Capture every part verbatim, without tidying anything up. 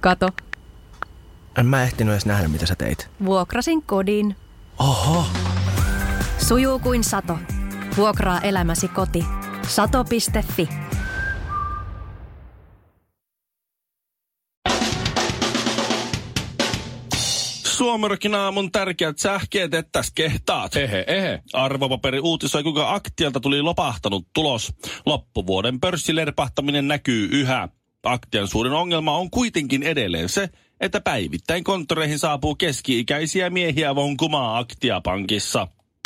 Kato. En mä ehtinyt edes nähdä, mitä sä teit. Vuokrasin kodin. Oho. Sujuu kuin sato. Vuokraa elämäsi koti. sato piste fi. Suomirokin aamun tärkeät sähkeet, ettäs kehtaat. Ehe, ehe. Arvopaperi uutisoi, kuinka Aktialta tuli lopahtanut tulos. Loppuvuoden pörssilerpahtaminen näkyy yhä. Aktian suurin ongelma on kuitenkin edelleen se, että päivittäin konttoreihin saapuu keski-ikäisiä miehiä vonkumaan Aktia-pankissa.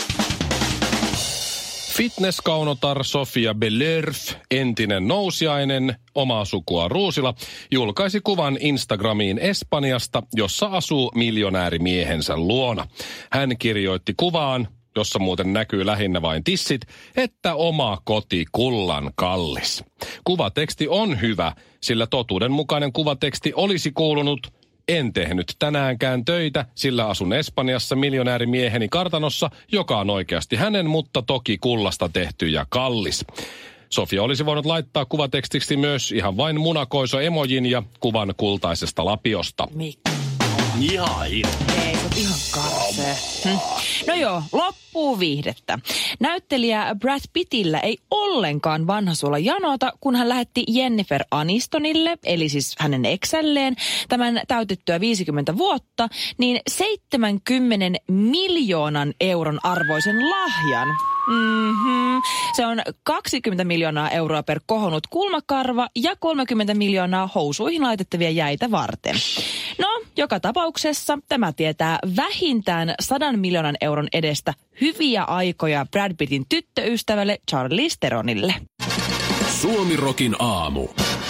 Fitnesskaunotar Sofia Bellerf, entinen nousiainen, omaa sukua Ruusila, julkaisi kuvan Instagramiin Espanjasta, jossa asuu miljonäärimiehensä luona. Hän kirjoitti kuvaan, jossa muuten näkyy lähinnä vain tissit, että oma koti kullan kallis. Kuvateksti on hyvä, sillä totuudenmukainen kuvateksti olisi kuulunut: en tehnyt tänäänkään töitä, sillä asun Espanjassa miljonäärimieheni kartanossa, joka on oikeasti hänen, mutta toki kullasta tehty ja kallis. Sofia olisi voinut laittaa kuvatekstiksi myös ihan vain munakoiso emojin ja kuvan kultaisesta lapiosta. Mikko. Ihan Ei, se on ihan karsee. Hm. No joo, loppuu viihdettä. Näyttelijä Brad Pittillä ei ollenkaan vanhasuola janota, kun hän lähetti Jennifer Anistonille, eli siis hänen eksälleen, tämän täytettyä viisikymmentä vuotta, niin seitsemänkymmentä miljoonan euron arvoisen lahjan. Mm-hmm. Se on kaksikymmentä miljoonaa euroa per kohonnut kulmakarva ja kolmekymmentä miljoonaa housuihin laitettavia jäitä varten. No, joka tapauksessa tämä tietää vähintään sadan miljoonan euron edestä hyviä aikoja Brad Pittin tyttöystävälle Charlize Theronille. Suomirokin aamu.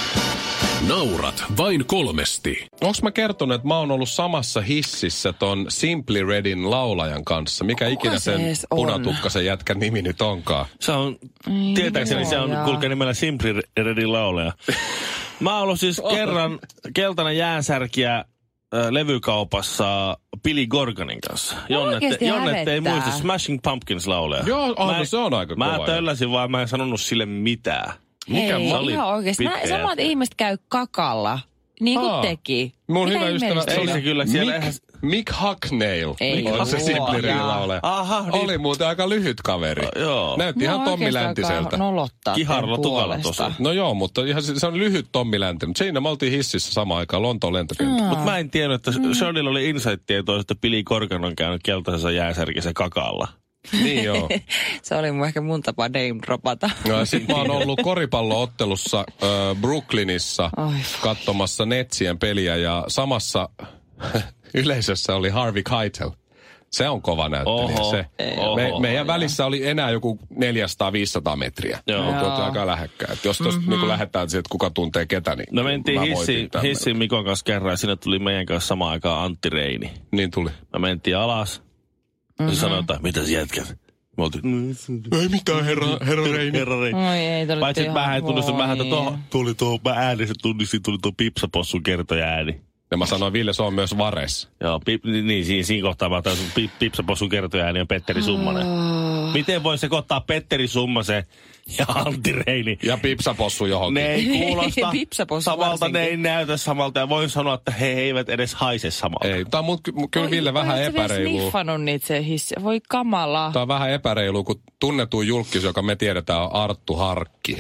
Naurat vain kolmesti. Onks mä kertonut, että mä oon ollut samassa hississä ton Simply Redin laulajan kanssa? Mikä Kuka ikinä se sen edes on? punatukkasen jätkän nimi nyt onkaan? Se on, Ai tietääkseni joo, se on, jaa. kulkee nimellä Simply Redin laulaja. Mä oon ollut siis kerran keltainen jäänsärkiä äh, levykaupassa Billy Corganin kanssa. Oikeesti Jonnet ei hävettää. muista, Smashing Pumpkins laulaja. Joo, oh, Mä- no se on aika Mä kova. tölläsin vaan, mä en sanonut sille mitään. Mikä Hei, se oli ihan oikeesti. Nää pitkä samat jätkä. ihmiset käy kakalla. Niin kuin Aa. teki. Mun Mitä hyvä ystävä, ihmeellistä? Ei se kyllä, siellä Mick, eihän- Mick Hucknail. Ei on se luoja. Simply Redin laulaja. Aha, niin. Oli muuten aika lyhyt kaveri. Joo. Näytti ihan No, Tommi oikeastaan Läntiseltä. alkaa nolottaa Kiharalla teidän tukalla puolesta. tosi. No joo, mutta ihan se, se on lyhyt Tommi Länti. Mutta siinä me oltiin hississä samaan aikaan Lontoon lentokentällä. Mutta mä en tiennyt, että Shirleyllä oli insight-tietoa, että Billy Corgan on käynyt keltaisessa jääsärkissä kakalla. Niin joo. Se oli mun ehkä mun tapa name dropata. No, sitten mä oon ollut koripalloottelussa äh, Brooklynissa Oi, katsomassa Netsien peliä ja samassa yleisössä oli Harvey Keitel. Se on kova näyttelijä. Oho, Se. oho. Me, meidän välissä oli enää joku neljäsataa viisisataa metriä. Joo. Mutta oltiin aika lähekkäin. Et jos tuosta mm-hmm. niin lähdetään siihen, että kuka tuntee ketä, niin No mentiin mä hissi, voitin tämän. hissin Mikon kanssa kerran ja sinne tuli meidän kanssa samaan aikaan Antti Reini. Niin tuli. Me mentiin alas mm-hmm. ja sanoi, että mitä sä jätkät? Me oltiin, Ei mitään, herra, herra Reini. herra Reini. Oi ei, te olitte Paitsi, että ihan- mä en tunnistunut, mä voi. tuo, tuli tuo, mä äänissä tunnistin, tuli tuo Pipsapossun kertoja ääni. Ja mä sanoin, Ville, se on myös Vares. Joo, pip, niin siinä, siinä kohtaa mä otan sun pip, Pipsapossun kertoja ääni ja Petteri Summanen. Miten voi sekoittaa Petteri Summasen ja Antti Reini? Ja Pipsapossu johonkin. Ne ei kuulosta Pipsapossu samalta, varsinkin. ne ei näytä samalta ja voin sanoa, että he eivät edes haise samalta. Ei, tää on mut, mut kyllä Ville vähän Oletko vielä epäreilu. sniffannut niitä se hissi? Voi kamala. Tää on vähän epäreilu, kun tunnetuin julkis, joka me tiedetään, on Arttu Harkki.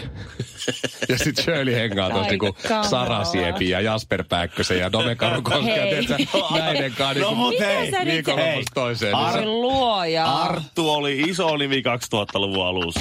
Ja sit Shirley hengaa tuossa Aika niinku kamala. Sara Siepi ja Jasper Pääkkösen ja Dome Karukoski. Ja Hei. tiedätkö, näiden kanssa No niinku mut hei, sä nyt- viikonlopusta toiseen. Ar- Oi luoja. Arttu oli iso nimi kaksituhattaluvun alussa.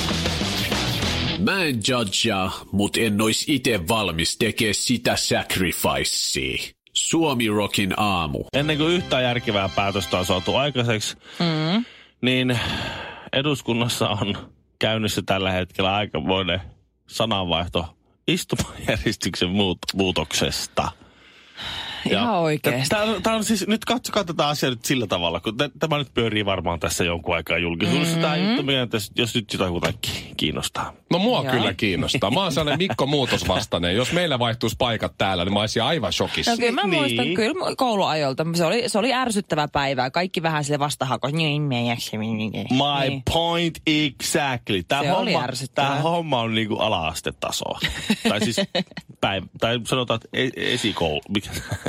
Mä en judgea, mut en ois ite valmis tekee sitä sacrificea. Suomirokin aamu. Ennen kuin yhtään järkevää päätöstä on saatu aikaiseksi, mm. niin eduskunnassa on käynnissä tällä hetkellä aikamoinen sananvaihto istumajärjestyksen muut, muutoksesta. Ihan oikeesti. Tämä on siis, nyt katsokaa tätä asiaa nyt sillä tavalla, kun t- tämä nyt pyörii varmaan tässä jonkun aikaa julkisuudessa. Mm-hmm. Tämä juttu, mikä tässä, jos nyt jotain kiinnostaa. No mua Joo. kyllä kiinnostaa. Mä oon sellainen Mikko Muutosvastainen. Jos meillä vaihtuisi paikat täällä, niin mä olisin aivan shokissa. No kyllä mä Niin. muistan kyllä kouluajolta. Se oli, se oli ärsyttävä päivä. Kaikki vähän sille vastahako. Niin, me jaksa. My Niin. point exactly. Tämä Se oli homma, ärsyttävää. tämä homma on niinku ala-astetasoa. tai siis päiv- tai sanotaan, että e- esikoulu. Mikä?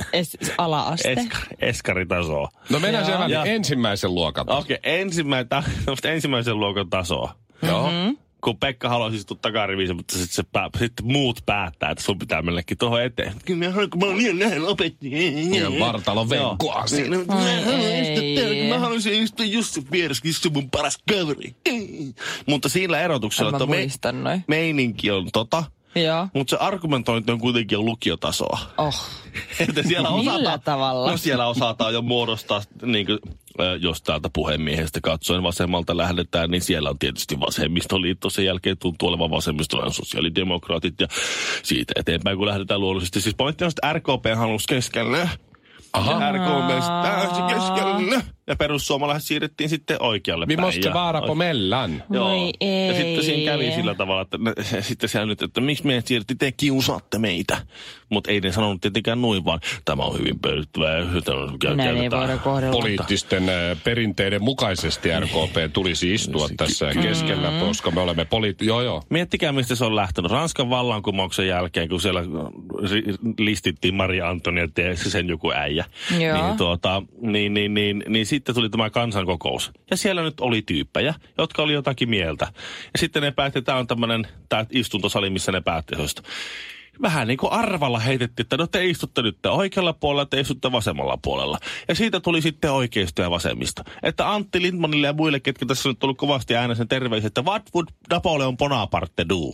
Es, ala-aste. Eskari, eskaritasoa. No mennään Joo. siellä Ja- ensimmäisen luokan. Okei, okay, ensimmäinen, ensimmäisen luokan tasoa. Joo. Mm-hmm. Kun Pekka haluaisi istua takariviissä, mutta sitten se pää, sit muut päättää, että sun pitää mennäkin tuohon eteen. Kyllä mä, kun mä oon liian lähellä opettajia. Ja vartalon venkkua siinä. Mä haluan istua täällä, mä haluaisin istua just vieressä, kun se on mun paras kaveri. Mutta sillä erotuksella, En mä että me, muistan noin. meininki on tota, Joo. mutta se argumentointi on kuitenkin lukiotasoa. Oh. Että siellä Millä osataan, tavalla? No siellä osataan jo muodostaa, niin kuin, jos täältä puhemiehestä katsoen vasemmalta lähdetään, niin siellä on tietysti vasemmistoliitto. Sen jälkeen tuntuu olevan vasemmistolainen sosiaalidemokraatit ja siitä eteenpäin, kun lähdetään luonnollisesti. Siis pointti on, että R K P halusi keskelle. Aha. R K P täysin keskelle. Ja perussuomalaiset siirrettiin sitten oikealle Vi päin. måste vara på mellan. Joo. Voi ei. Ja sitten siinä kävi sillä tavalla, että ne, sitten siellä nyt, että miksi meidät siirrettiin, te kiusaatte meitä. Mutta ei ne sanonut tietenkään noin, vaan tämä on hyvin pöyrittävää. Näin ei voida kohdella. Poliittisten äh, perinteiden mukaisesti R K P tulisi istua tässä keskellä, Mm. koska me olemme poliitt... Joo, joo. Miettikää, mistä se on lähtenyt. Ranskan vallankumouksen jälkeen, kun siellä ri- listittiin Maria Antonietta ja sen joku äijä. Joo. Niin, tuota, niin, niin, niin, niin sitten tuli tämä kansankokous. Ja siellä nyt oli tyyppejä, jotka oli jotakin mieltä. Ja sitten ne päätti, että tämä on tämmöinen tämä istuntosali, missä ne päätti asioista. Vähän niin kuin arvalla heitettiin, että no te istutte nyt oikealla puolella, te istutte vasemmalla puolella. Ja siitä tuli sitten oikeisto ja vasemmista. Että Antti Lindmanille ja muille, ketkä tässä on nyt tullut kovasti äänessä sen terveisiä, että what would Napoleon Bonaparte do?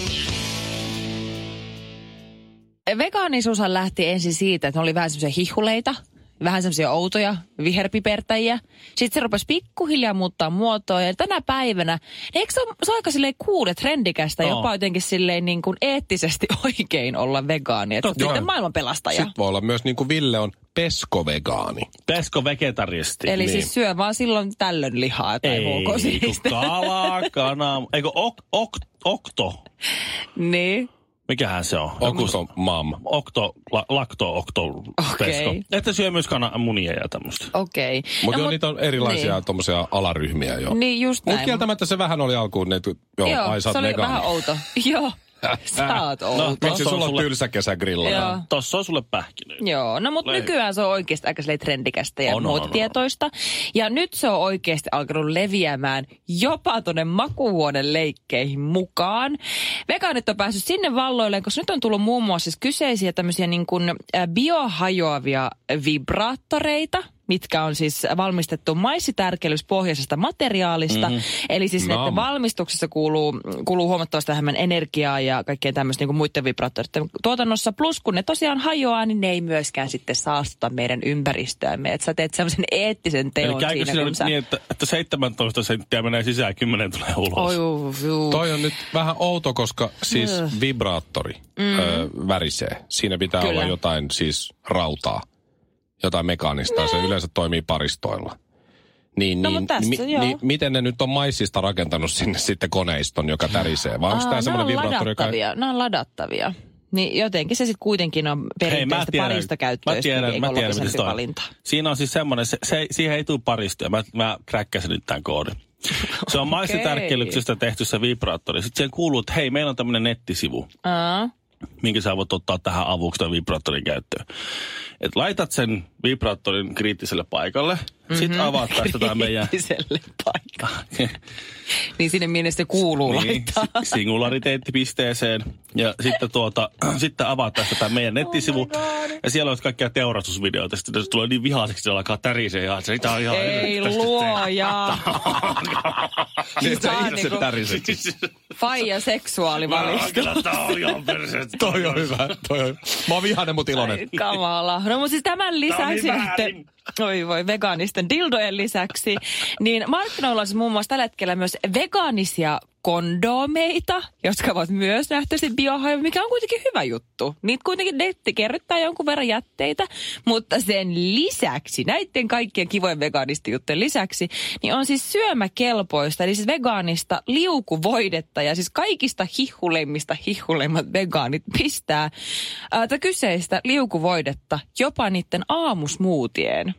Vegaanisuushan lähti ensin siitä, että ne oli vähän semmoisia hihuleita, vähän semmoisia outoja viherpipertäjiä. Sitten se rupesi pikkuhiljaa muuttaa muotoa ja tänä päivänä, niin eikö se ole, se on aika silleen cool, trendikästä, No. jopa jotenkin silleen niin kuin eettisesti oikein olla vegaani. Että Joo. sitten maailman pelastaja. Sitten voi olla myös niin kuin Ville on peskovegaani. Pesko vegetaristi. Eli niin. siis syö vaan silloin tällöin lihaa tai Ei, huukosinistä. kun kalaa, kana, eikö ok, ok, okto? Niin. Mikähän se on? Joku- Okto mam. Okto, la, lakto, okto, Okei. pesko. Että syö myös kananmunia ja tämmöistä. Okei. Mutta No, joo, niitä on erilaisia niin. tommosia alaryhmiä jo. Niin just Mutta näin. kieltämättä se vähän oli alkuun, että joo, Joo, ai sä oot se oli vegaani. vähän outo. Joo, sä oot outo. No, Miksi Tossa on sulla on sulle- tylsä kesägrilla? Joo. Tossa on sulle pähkinöitä. Joo, no mutta Lei- nykyään se on oikeasti aika silleen trendikästä ja On, on, on, muotitietoista. Ja nyt se on oikeasti alkanut leviämään jopa tuonne makuuhuoneen leikkeihin mukaan. Vegaanit on päässyt sinne valloilleen, koska nyt on tullut muun muassa siis kyseisiä tämmöisiä niin kuin äh, biohajoavia vibraattoreita, mitkä on siis valmistettu maissitärkelyspohjaisesta materiaalista. Mm-hmm. Eli siis Nam. näiden valmistuksessa kuuluu, kuuluu huomattavasti vähemmän energiaa ja kaikkea tämmöistä niin kuin muiden vibraattoreiden tuotannossa. Plus kun ne tosiaan hajoaa, niin ne ei myöskään sitten saastuta meidän ympäristöämme. Että sä teet semmoisen eettisen teon Eli käykö siinä, siinä kun nyt sä... niin, että, että seitsemäntoista senttiä menee sisään, kymmenen tulee ulos? Oi, uu, uu. Toi on nyt vähän outo, koska siis vibraattori mm. ö, värisee. Siinä pitää Kyllä. olla jotain siis rautaa, jotain mekaanista. Se yleensä toimii paristoilla. Niin, No, niin, mut tässä, joo. niin, miten ne nyt on maissista rakentanut sinne sitten koneiston, joka tärisee? Vai onko Aa, tämä semmoinen nämä on vibraattori, joka... ladattavia. Nämä on ladattavia. Niin jotenkin se sitten kuitenkin on perinteistä paristokäyttöistä, mä tiedän, niin mä tiedän, miten ekologisempi se on. valinta. Siinä on siis semmoinen, se, se, siihen ei tule paristoja. Mä, mä kräkkäsin nyt tämän koodin. Se on maissitärkkelyksestä tehty se vibraattori. Sitten siihen kuuluu, että hei, meillä on tämmöinen nettisivu, Aa. minkä sä voit ottaa tähän avuksi tämän vibraattorin käyttöön. Et laitat sen vibraattorin kriittiselle paikalle, mm-hmm. sitten avaat tästä tämä meidän... Kriittiselle paikalle. Niin sinne minne se kuuluu niin, laittaa. si- singulariteettipisteeseen. Ja sitten, tuota, sitten avaat tästä tämä meidän nettisivu. Oh my God. ja siellä on kaikkia teurastusvideoita. Sitten se tulee niin vihaiseksi, että alkaa tärisee. Ja se on ihan... Ei luoja. Niin, Tää on itse niinku täriset. faija seksuaalivalistus. Kyllä tää on ihan perseet. Toi on hyvä, toi on. Mä oon vihainen, mut iloinen. Kamala. No mutta siis tämän lisäksi Tää on niin sitten, oi voi, vegaanisten dildojen lisäksi, niin markkinoilla on siis muun muassa tällä hetkellä myös vegaanisia kondoomeita, jotka ovat myös nähtävästi biohajoavia, mikä on kuitenkin hyvä juttu. Niitä kuitenkin netti kerryttää jonkun verran jätteitä, mutta sen lisäksi, näiden kaikkien kivojen vegaanisten juttujen lisäksi, niin on siis syömäkelpoista, eli siis vegaanista liukuvoidetta, ja siis kaikista hihuleimmista hihuleimmat vegaanit pistää ää, tätä kyseistä liukuvoidetta jopa niiden aamusmuutien.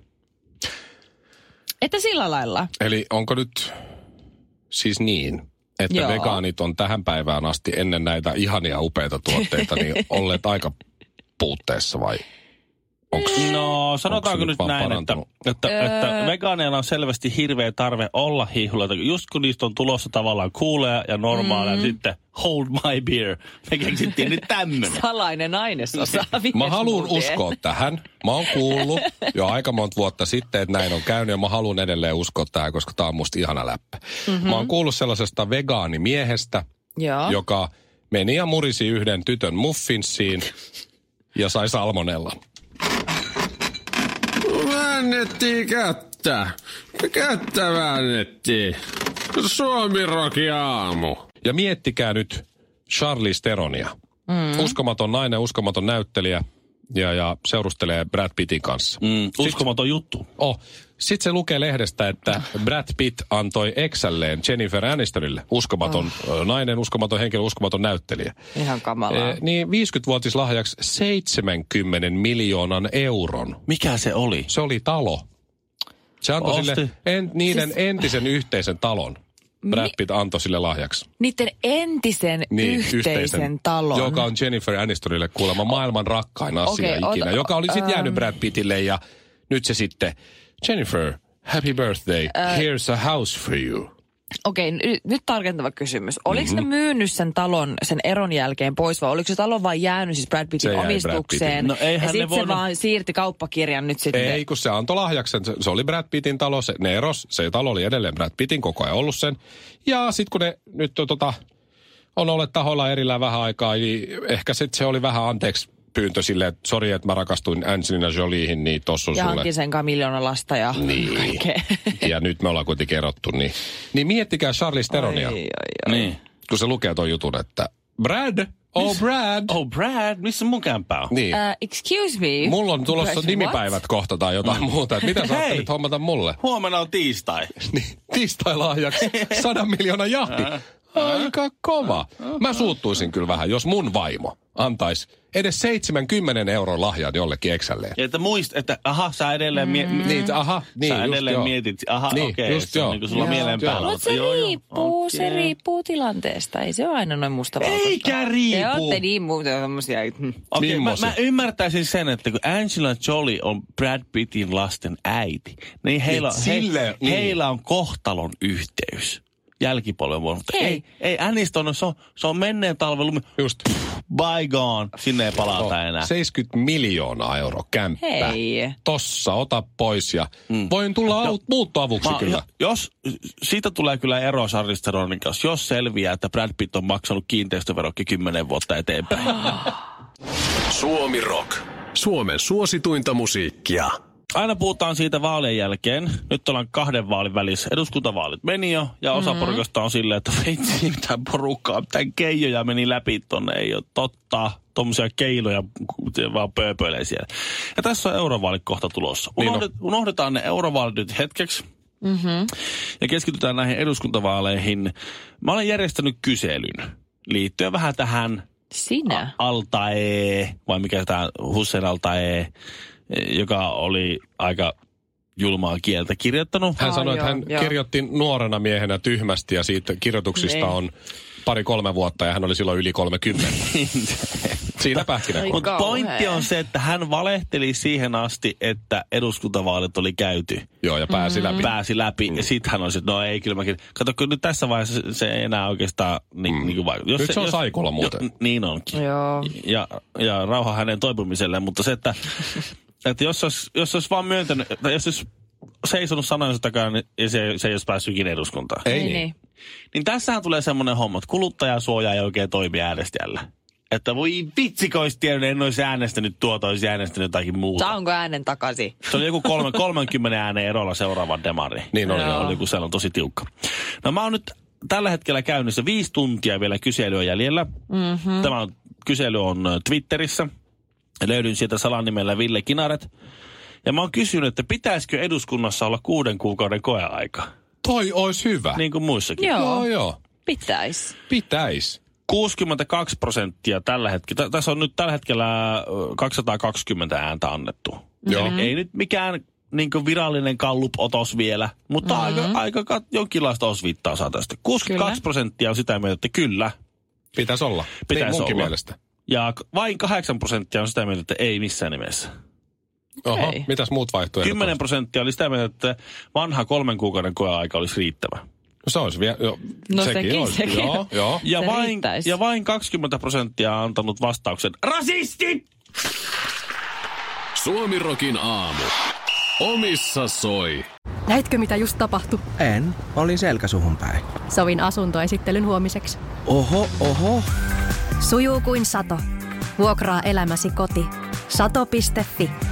Että sillä lailla. Eli onko nyt siis niin, että Joo. vegaanit on tähän päivään asti ennen näitä ihania upeita tuotteita niin olleet aika puutteessa vai? Onks, No, sanotaanko nyt vaan näin, että, että, Öö. että vegaaneilla on selvästi hirveä tarve olla hiihdolla. Just kun niistä on tulossa tavallaan cooleja ja normaaleja, mm. sitten hold my beer. Me keksittiin nyt tämmönen. Salainen ainesosa. Mä haluan viesmuuteen. uskoa tähän. Mä oon kuullut jo aika monta vuotta sitten, että näin on käynyt, ja mä haluan edelleen uskoa tähän, koska tää on musta ihana läppä. Mm-hmm. Mä oon kuullut sellaisesta vegaanimiehestä, Joo. joka meni ja murisi yhden tytön muffinsiin ja sai salmonellan. Väännettiin kättä. Kättä väännettiin. Suomi Rokin aamu. Ja miettikää nyt Charlize Theronia. Mm. Uskomaton nainen, uskomaton näyttelijä ja, ja seurustelee Brad Pittin kanssa. Mm, uskomaton juttu. Oh. Sitten se lukee lehdestä, että Brad Pitt antoi eksälleen Jennifer Anistonille. Uskomaton oh. nainen, uskomaton henkilö, uskomaton näyttelijä. Ihan kamalaa. E, niin viisikymmentävuotislahjaksi seitsemänkymmenen miljoonan euron. Mikä se oli? Se oli talo. Se antoi Osti. sille en, niiden Siis- entisen yhteisen talon. Brad Mi- Pitt antoi sille lahjaksi. Niiden entisen Niin, yhteisen, talon. Joka on Jennifer Anistonille kuulemma maailman rakkain asia Okei, okay, ikinä. ota- joka oli sitten ähm. jäänyt Brad Pittille ja nyt se sitten, Jennifer, happy birthday, Äh. here's a house for you. Okei, n- nyt tarkentava kysymys. Oliko mm-hmm. ne myynyt sen talon sen eron jälkeen pois vai oliko se talo vaan jäänyt siis Brad Pittin Se jäi omistukseen? Brad Pittin. No eihän ja ne sitten voinut- se vaan siirti kauppakirjan nyt sitten. Ei, kun se antoi lahjaksen. Se, se oli Brad Pittin talo, se, ne eros. Se talo oli edelleen Brad Pittin, koko ajan ollut sen. Ja sitten kun ne nyt tota, on olleet tahoilla erillään vähän aikaa, niin ehkä sitten se oli vähän anteeksi pyyntö silleen, että sori, että mä rakastuin Angelina Joliehen, niin tossa on Ja sulle. hankin sen miljoona lasta ja Niin. kaikkea. Ja nyt me ollaan kuitenkin kerrottu, niin, niin miettikää Charlize Theronia, Ai, ai, ai. Niin. kun se lukee ton jutun, että Brad, oh Brad. Oh Brad, missä mun kämpää on? Niin. Uh, excuse me. Mulla on tulossa Brad, nimipäivät what? kohta tai jotain mm. muuta. Että mitä sä Hei. ajattelit hommata mulle? Huomenna on tiistai. Niin, tiistai-lahjaksi sadan miljoonan jahti. Aika kova. Mä suuttuisin kyllä vähän, jos mun vaimo antaisi edes seitsemänkymmenen euron lahjan jollekin eksälleen. Ja että muist, että aha, sä edelleen, mie- mm. Niin, aha, niin, sä just edelleen joo. mietit, aha, Niin, okei, just se on joo. niin kuin sulla Joo, mielen joo. päällä. Mutta se Joo, joo, riippuu, okei. se riippuu tilanteesta. Ei se ole aina noin mustavalkoista. Eikä riipu. Te olette niin muuta tommosia. hm. Okei, mä, Mimmosia? mä ymmärtäisin sen, että kun Angelina Jolie on Brad Pittin lasten äiti, niin heillä, Niin, he, sille- niin. heillä on kohtalon yhteys jälkipolven vuonna. Mutta Hei. ei, ei Aniston, se on, se on menneen talven lumi. Just. Bygone, sinne ei palata enää. seitsemänkymmentä miljoonaa euroa kämppä. Hei. Tossa, ota pois ja mm. voin tulla aut, muuttoavuksi Mä, kyllä. jos, siitä tulee kyllä ero Charlize Theronin kanssa, jos selviää, että Brad Pitt on maksanut kiinteistöverokki kymmenen vuotta eteenpäin. Suomi Rock. Suomen suosituinta musiikkia. Aina puhutaan siitä vaalien jälkeen. Nyt ollaan kahden vaalin välissä. Eduskuntavaalit meni jo, ja osa mm-hmm. porukasta on silleen, että veitsi mitään porukkaa, mitään keijoja meni läpi tonne. Ei ole totta. Tuommoisia keiloja vaan pööpöilee siellä. Ja tässä on eurovaalit kohta tulossa. Niin Unohdet, unohdetaan ne eurovaalit nyt hetkeksi. Mm-hmm. Ja keskitytään näihin eduskuntavaaleihin. Mä olen järjestänyt kyselyn liittyen vähän tähän Sinä? Altae, vai mikä tämä Hussein Altae, joka oli aika julmaa kieltä kirjoittanut. Hän Aa, sanoi, että joo, hän joo. kirjoitti nuorena miehenä tyhmästi ja siitä kirjoituksista Niin. on pari-kolme vuotta ja hän oli silloin yli kolmekymmentä. Siinä pähkinä. Ai Mutta kauhea. pointti on se, että hän valehteli siihen asti, että eduskuntavaalit oli käyty. Joo, ja pääsi läpi. Pääsi läpi. Mm. Ja sitten hän on se, että no ei kyllä mäkin. Kato, kun nyt tässä vaiheessa se- se ei enää oikeastaan niin, mm. niin kuin vaikuta. Jos Nyt se on saikulla muuten. Jo, niin onkin. Joo. Ja, ja rauha hänen toipumiselleen, mutta se, että, että jos, olisi, jos olisi vaan myöntänyt, tai jos olisi seisonut sanojensa takana, niin se, se ei olisi päässyt ikinä eduskuntaan. Ei Niin, niin. niin. Niin tässähän tulee semmoinen homma, että kuluttajasuoja ei oikein toimi äänestäjällä. Että voi vitsi, kun olisi tiennyt, en olisi äänestänyt tuota, olisi äänestänyt jotakin muuta. Saanko äänen takaisin? Se oli joku kolme, kolmenkymmenen äänen erolla seuraava demari. Niin oli, Joo. joo. Oli, kun siellä on tosi tiukka. No mä oon nyt tällä hetkellä käynnissä viisi tuntia vielä kyselyä jäljellä. Mm-hmm. Tämä on, kysely on Twitterissä. Löydyn sieltä salanimellä Ville Kinaret. Ja mä oon kysynyt, että pitäisikö eduskunnassa olla kuuden kuukauden koeaika? Toi olisi hyvä. Niin kuin muissakin. Joo. Joo, joo. Pitäis. Pitäis. kuusikymmentäkaksi prosenttia tällä hetkellä. Tässä on nyt tällä hetkellä ö, kaksisataakaksikymmentä ääntä annettu. Joo. Eli ei nyt mikään niin kuin virallinen kallup-otos vielä, mutta mm-hmm. aika, aika kat, jonkinlaista osviittaa saa tästä. kuusikymmentäkaksi prosenttia on sitä mieltä, että kyllä. Pitäisi olla. Pitäisi niin munkin olla. mielestä. Ja k- vain kahdeksan prosenttia on sitä mieltä, että ei missään nimessä. Oho, Okei. mitäs muut vaihtoehdot? kymmenen prosenttia oli sitä mieltä, että vanha kolmen kuukauden koeaika olisi riittävä. No se olisi vielä, jo, No sekin, sekin, olisi. sekin. Joo, joo. Ja Se vain, riittäisi. ja vain kaksikymmentä prosenttia on antanut vastauksen rasisti! Suomirokin aamu. Omissa soi. Näitkö mitä just tapahtui? En. Olin selkäsuhun päin. Sovin asuntoesittelyn huomiseksi. Oho, oho. Sujuu kuin sato. Vuokraa elämäsi koti. sato piste fi.